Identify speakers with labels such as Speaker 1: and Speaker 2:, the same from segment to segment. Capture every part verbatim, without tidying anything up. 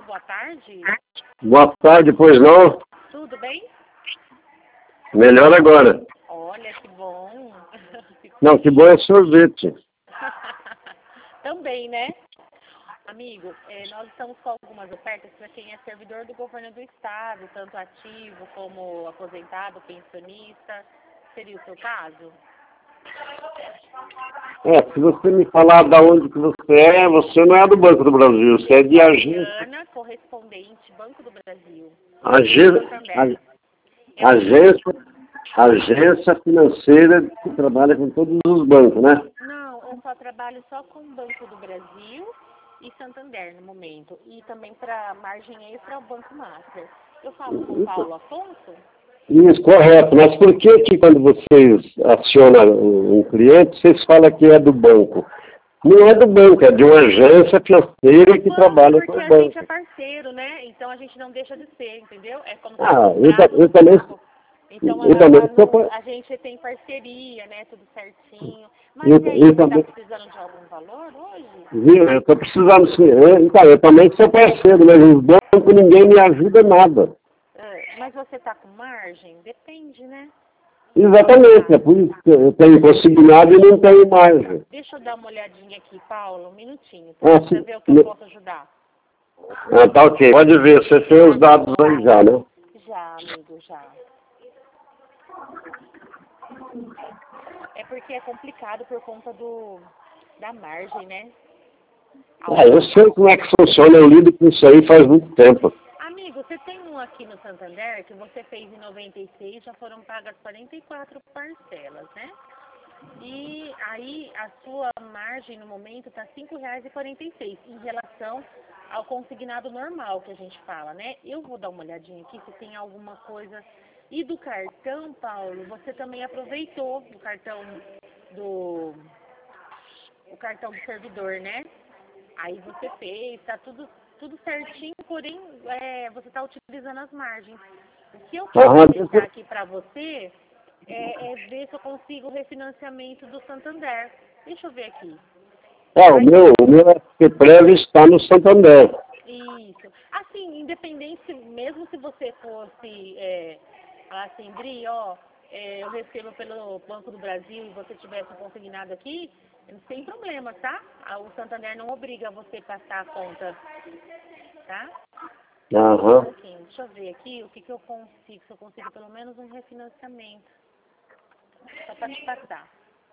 Speaker 1: boa tarde.
Speaker 2: Boa tarde, pois não?
Speaker 1: Tudo bem?
Speaker 2: Melhor agora.
Speaker 1: Olha, que bom.
Speaker 2: Não, que bom é sorvete.
Speaker 1: Também, né? Amigo, eh, nós estamos com algumas ofertas para quem é servidor do governo do estado, tanto ativo como aposentado, pensionista. Seria o seu caso?
Speaker 2: É, se você me falar de onde que você é, você não é do Banco do Brasil, você é de agência.
Speaker 1: Ana, correspondente, Banco do Brasil.
Speaker 2: Agência,
Speaker 1: É um...
Speaker 2: agência, agência financeira que trabalha com todos os bancos, né?
Speaker 1: Não, eu só trabalho só com o Banco do Brasil e Santander no momento. E também para margem extra o Banco Master. Eu falo com o Paulo Afonso?
Speaker 2: Isso, correto. Mas por que que quando vocês acionam um cliente, vocês falam que é do banco? Não é do banco, é de uma agência financeira que
Speaker 1: Banco,
Speaker 2: trabalha com o
Speaker 1: porque a
Speaker 2: banco.
Speaker 1: gente é parceiro, né? Então a gente não deixa de ser, entendeu? É como se
Speaker 2: Ah,
Speaker 1: fosse
Speaker 2: eu, ta- eu
Speaker 1: um
Speaker 2: também...
Speaker 1: banco. Então
Speaker 2: Eu
Speaker 1: a,
Speaker 2: também
Speaker 1: a,
Speaker 2: sou...
Speaker 1: não-
Speaker 2: pa-
Speaker 1: a gente tem parceria, né? Tudo certinho. Mas
Speaker 2: Eu,
Speaker 1: e aí,
Speaker 2: eu
Speaker 1: você está
Speaker 2: também...
Speaker 1: precisando de algum valor hoje?
Speaker 2: Viu? Eu estou precisando sim. Eu, então, eu também sou parceiro, mas os bancos ninguém me ajuda nada.
Speaker 1: É, mas você está com margem? Depende, né?
Speaker 2: Exatamente, é por isso que eu tenho consignado e não tenho margem.
Speaker 1: Deixa eu dar uma olhadinha aqui, Paulo, um minutinho, tá?
Speaker 2: Ah,
Speaker 1: Pra
Speaker 2: sim.
Speaker 1: ver o que eu posso ajudar.
Speaker 2: Ah, tá ok. Pode ver, você tem os dados aí já, né?
Speaker 1: Já, amigo, já. É porque é complicado por conta do da margem, né?
Speaker 2: Ah, eu sei como é que funciona, eu lido com isso aí faz muito tempo.
Speaker 1: Amigo, você tem um aqui no Santander que você fez em noventa e seis, já foram pagas quarenta e quatro parcelas, né? E aí a sua margem no momento está cinco reais e quarenta e seis em relação ao consignado normal que a gente fala, né? Eu vou dar uma olhadinha aqui se tem alguma coisa. E do cartão, Paulo, você também aproveitou o cartão do o cartão do servidor, né? Aí você fez, tá tudo, tudo certinho, porém é, você está utilizando as margens. O que eu quero
Speaker 2: Aham,
Speaker 1: deixar aqui para você é, é ver se eu consigo o refinanciamento do Santander. Deixa eu ver aqui.
Speaker 2: é, o meu, o meu S P Prévio está no Santander.
Speaker 1: Isso. Assim, independente, mesmo se você fosse é, falar assim, Dri, ó, é, eu recebo pelo Banco do Brasil e você tivesse consignado aqui, sem problema, tá? O Santander não obriga você a passar a conta, tá?
Speaker 2: Aham.
Speaker 1: Um pouquinho. Deixa eu ver aqui o que, que eu consigo, se eu consigo pelo menos um refinanciamento. Só para te passar.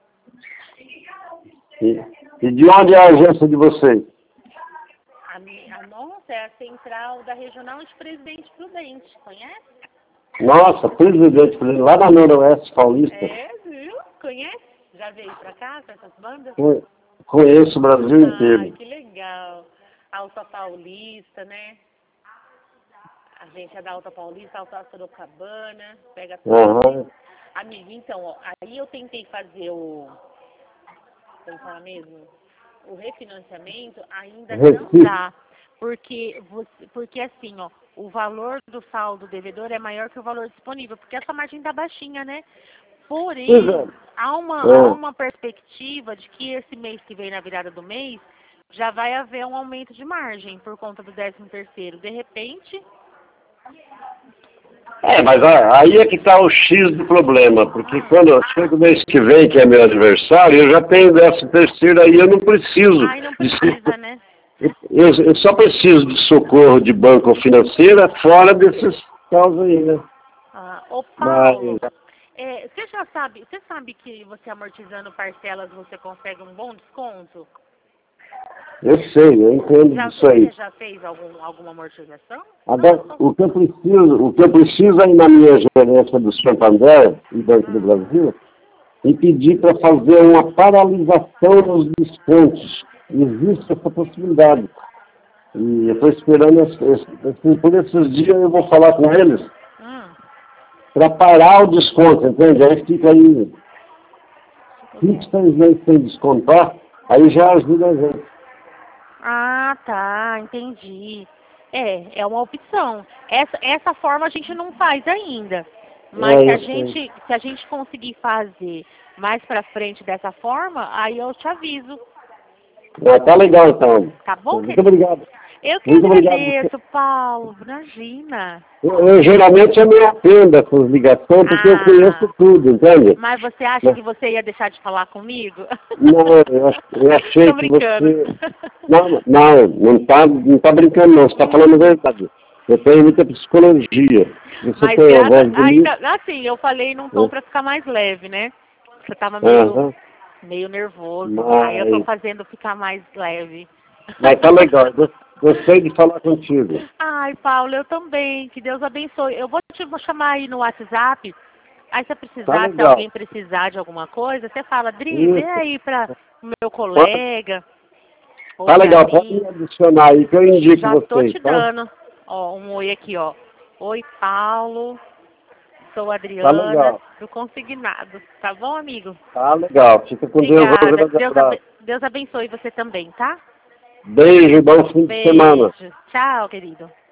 Speaker 2: E, e de onde é a agência de vocês?
Speaker 1: A, mi- a nossa é a central da Regional de Presidente Prudente, conhece?
Speaker 2: Nossa, presidente, lá na Noroeste Paulista.
Speaker 1: É, viu? Conhece? Já veio pra cá, pra essas bandas?
Speaker 2: Co- Conheço o Brasil
Speaker 1: Ai,
Speaker 2: inteiro.
Speaker 1: que legal. Alta Paulista, né? A gente é da Alta Paulista, Alta Sorocabana, pega tudo.
Speaker 2: Aham.
Speaker 1: Amigo, então, ó, aí eu tentei fazer o, como fala mesmo, o refinanciamento, ainda não
Speaker 2: Recife.
Speaker 1: dá. Porque, você, porque assim, ó, o valor do saldo devedor é maior que o valor disponível, porque essa margem tá baixinha, né? Porém,
Speaker 2: Pois é.
Speaker 1: há uma,
Speaker 2: É.
Speaker 1: há uma perspectiva de que esse mês que vem, na virada do mês, já vai haver um aumento de margem por conta do décimo terceiro. De repente,
Speaker 2: É, mas a- aí é que está o X do problema, porque quando eu chego o mês que vem, que é meu aniversário, eu já tenho décimo terceiro aí, eu não preciso.
Speaker 1: ai, não
Speaker 2: de
Speaker 1: precisa,
Speaker 2: socorro.
Speaker 1: né?
Speaker 2: Eu, eu só preciso de socorro de banco ou financeira fora desses casos aí, né?
Speaker 1: Ah, ô
Speaker 2: Mas,
Speaker 1: Paulo, é, você já sabe, você sabe que você amortizando parcelas você consegue um bom desconto?
Speaker 2: eu sei, eu entendo
Speaker 1: Já,
Speaker 2: disso aí.
Speaker 1: você já fez algum, alguma amortização?
Speaker 2: Agora, o que eu preciso, o que eu preciso aí na minha gerência do Santander e Banco do Brasil, e pedir para fazer uma paralisação nos descontos. Existe essa possibilidade. E eu estou esperando, esse, esse, esse- por esses dias eu vou falar com eles
Speaker 1: Hum,
Speaker 2: para parar o desconto, entende? Aí fica aí cinco, seis meses sem descontar, aí já ajuda a gente.
Speaker 1: ah, tá, entendi. É, é uma opção. Essa, essa forma a gente não faz ainda. Mas
Speaker 2: É,
Speaker 1: se a
Speaker 2: eu sei.
Speaker 1: gente, se a gente conseguir fazer mais pra frente dessa forma, aí eu te aviso.
Speaker 2: Ah, tá legal então.
Speaker 1: Tá bom,
Speaker 2: Muito
Speaker 1: querido?
Speaker 2: obrigado.
Speaker 1: Eu que
Speaker 2: Muito
Speaker 1: agradeço,
Speaker 2: obrigado.
Speaker 1: Paulo. Imagina.
Speaker 2: Eu, eu geralmente eu me atendo a essas ligações porque eu
Speaker 1: Ah,
Speaker 2: conheço tudo, entende?
Speaker 1: mas você acha que você ia deixar de falar comigo?
Speaker 2: Não, eu, ach- eu achei
Speaker 1: Tô
Speaker 2: que
Speaker 1: brincando.
Speaker 2: você... Não, não, não tá, não tá brincando não, você tá falando a verdade. Eu tenho muita psicologia. Você
Speaker 1: Mas
Speaker 2: tem a
Speaker 1: graças...
Speaker 2: voz
Speaker 1: Ainda,
Speaker 2: bonita.
Speaker 1: assim, eu falei num tom
Speaker 2: Né?
Speaker 1: pra ficar mais leve, né? Você tava meio,
Speaker 2: Aham.
Speaker 1: meio nervoso. Aí eu tô
Speaker 2: Mas,
Speaker 1: fazendo ficar mais leve.
Speaker 2: mas tá legal, eu gostei de falar contigo.
Speaker 1: Ai, Paulo, eu também. Que Deus abençoe. Eu vou te vou chamar aí no WhatsApp. Aí se
Speaker 2: Tá
Speaker 1: precisar, se
Speaker 2: legal.
Speaker 1: alguém precisar de alguma coisa, você fala, Dri, vê
Speaker 2: Isso.
Speaker 1: aí para o meu
Speaker 2: Pode,
Speaker 1: colega ou
Speaker 2: tá
Speaker 1: para
Speaker 2: legal, pode
Speaker 1: mim.
Speaker 2: me adicionar aí que eu indico
Speaker 1: Já tô
Speaker 2: vocês,
Speaker 1: te
Speaker 2: tá?
Speaker 1: dando. Ó, um oi aqui, ó. Oi, Paulo. Sou a
Speaker 2: Tá
Speaker 1: Adriana
Speaker 2: legal.
Speaker 1: do Consignado. Tá bom, amigo?
Speaker 2: Tá legal. Fica com Deus, um
Speaker 1: Obrigada.
Speaker 2: grande
Speaker 1: Deus,
Speaker 2: abraço.
Speaker 1: abe- Deus abençoe você também, tá?
Speaker 2: Beijo, bom fim de semana.
Speaker 1: Beijo. Tchau, querido.